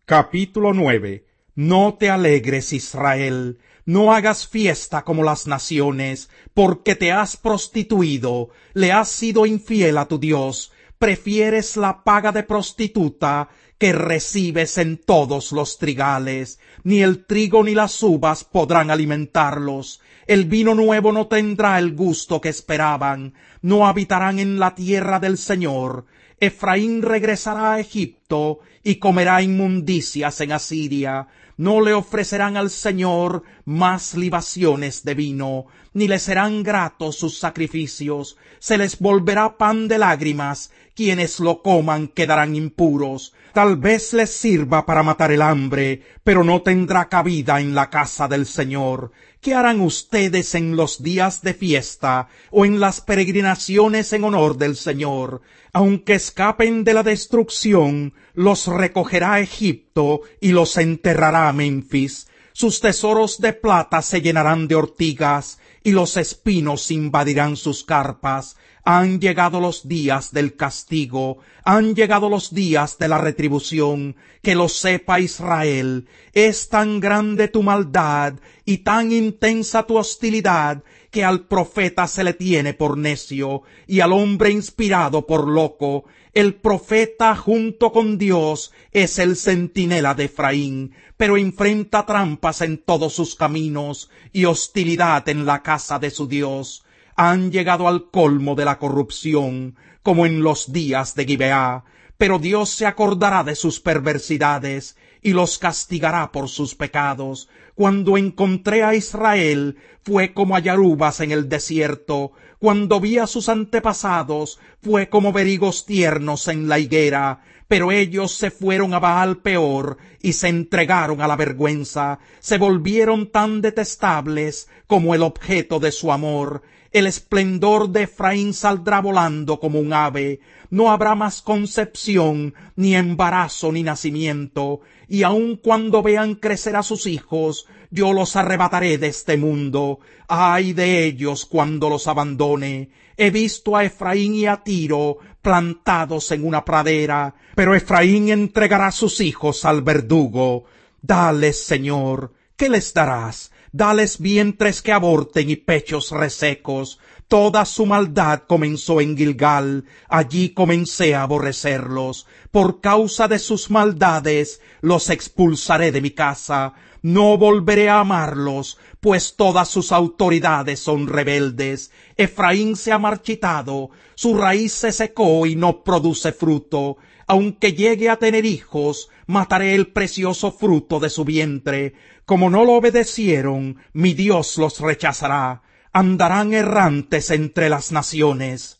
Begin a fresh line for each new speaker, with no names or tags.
Capítulo 9. No te alegres, Israel, no hagas fiesta como las naciones, porque te has prostituido, le has sido infiel a tu Dios, prefieres la paga de prostituta que recibes en todos los trigales. Ni el trigo ni las uvas podrán alimentarlos, el vino nuevo no tendrá el gusto que esperaban, no habitarán en la tierra del Señor. Efraín regresará a Egipto y comerá inmundicias en Asiria. No le ofrecerán al Señor más libaciones de vino, ni le serán gratos sus sacrificios. Se les volverá pan de lágrimas, quienes lo coman quedarán impuros. Tal vez les sirva para matar el hambre, pero no tendrá cabida en la casa del Señor. ¿Qué harán ustedes en los días de fiesta o en las peregrinaciones en honor del Señor? Aunque escapen de la destrucción, los recogerá Egipto y los enterrará Memphis. Sus tesoros de plata se llenarán de ortigas y los espinos invadirán sus carpas. Han llegado los días del castigo, han llegado los días de la retribución. Que lo sepa Israel, es tan grande tu maldad y tan intensa tu hostilidad, que al profeta se le tiene por necio y al hombre inspirado por loco. El profeta junto con Dios es el centinela de Efraín, pero enfrenta trampas en todos sus caminos y hostilidad en la casa de su Dios. Han llegado al colmo de la corrupción, como en los días de Gibeá, pero Dios se acordará de sus perversidades y los castigará por sus pecados. Cuando encontré a Israel, fue como hallar uvas en el desierto. Cuando vi a sus antepasados, fue como ver higos tiernos en la higuera. Pero ellos se fueron a Baal Peor y se entregaron a la vergüenza. Se volvieron tan detestables como el objeto de su amor. El esplendor de Efraín saldrá volando como un ave. No habrá más concepción, ni embarazo, ni nacimiento. Y aun cuando vean crecer a sus hijos, yo los arrebataré de este mundo. Ay de ellos cuando los abandone. He visto a Efraín y a Tiro plantados en una pradera, pero Efraín entregará sus hijos al verdugo. Dales, Señor, ¿qué les darás? Dales vientres que aborten y pechos resecos. Toda su maldad comenzó en Gilgal, allí comencé a aborrecerlos. Por causa de sus maldades los expulsaré de mi casa. No volveré a amarlos, pues todas sus autoridades son rebeldes. Efraín se ha marchitado, su raíz se secó y no produce fruto. Aunque llegue a tener hijos, mataré el precioso fruto de su vientre. Como no lo obedecieron, mi Dios los rechazará. Andarán errantes entre las naciones.